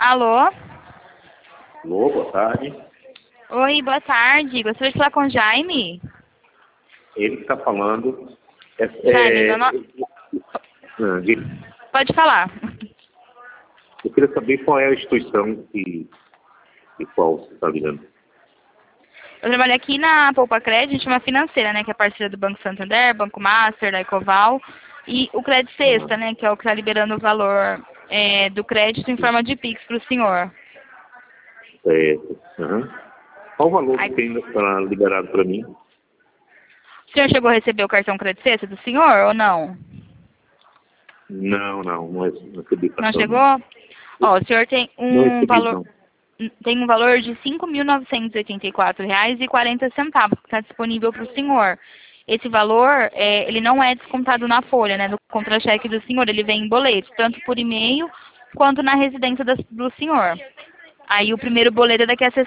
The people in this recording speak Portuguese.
Alô? Alô, boa tarde. Oi, boa tarde. Gostaria de falar com o Jaime? Ele que está falando. Jaime, meu nome... Pode falar. Eu queria saber qual é a instituição de qual você está ligando. Eu trabalho aqui na Poupa Crédito, a gente é uma financeira, né, que é parceira do Banco Santander, Banco Master, da Ecoval, e o Crédito Sexta, né, que é o que está liberando o valor do crédito em forma de Pix para o senhor. Certo. Qual o valor que tem liberado para mim? O senhor chegou a receber o cartão Crédito Sexta do senhor ou não? Não recebi cartão. Não chegou? Ó, o senhor tem Não recebi, valor... não. Tem um valor de R$ 5.984,40 que está disponível para o senhor. Esse valor, ele não é descontado na folha, né, do contra-cheque do senhor, ele vem em boleto, tanto por e-mail quanto na residência do senhor. Aí o primeiro boleto é daqui a